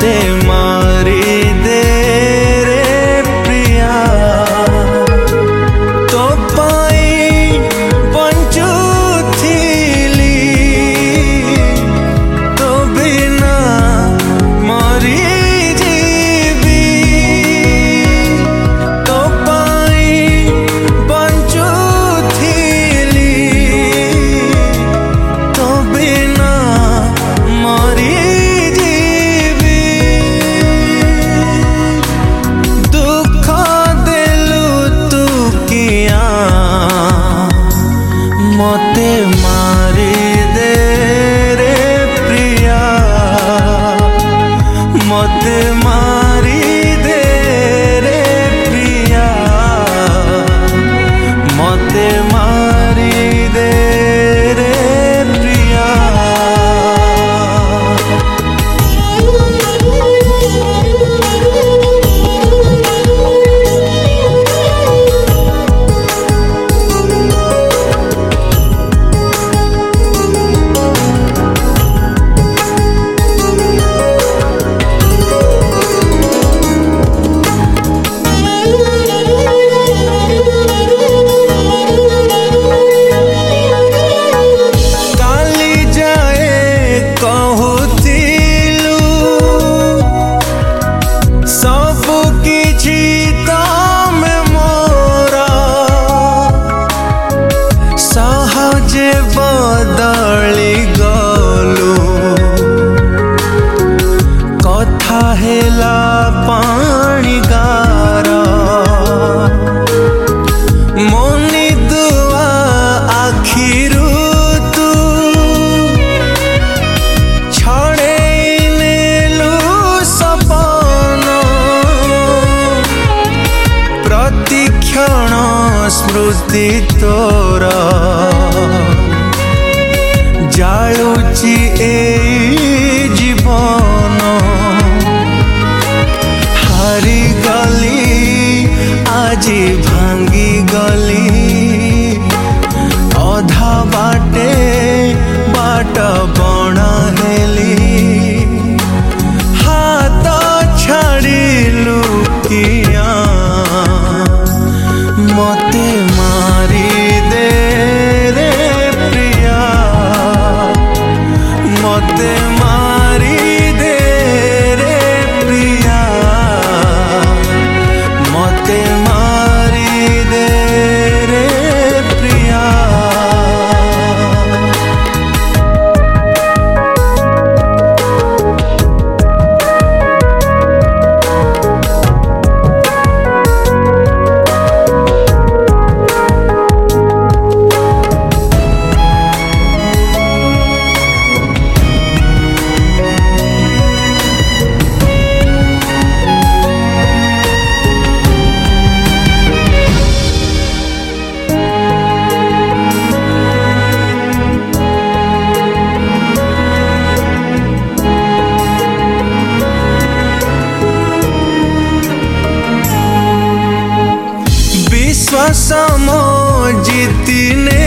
मते मारी दे रे प्रिया तो पाई बंचुथिली तो बिना मरी जीवी तो पाई बंचुथिली तो बिना मरी मते मारी दे रे प्रिया मते मारी दे रे प्रिया मते मारी दे रे प्रिया। बदली गलु कथा हेला पानी गार मनी दुआ आखिरु तू छड़े नेलु सपन प्रतिक्षण स्मृति तोर जालुची ए जीवन हारी गली आजी भांगी गली अधा बाटे बाट बणा हेली हाथ छाड़िलु किया मते मारी दे रे प्रिया मते मारी दे रे प्रिया मते मारी दे रे प्रिया। विश्वास मो जीतिने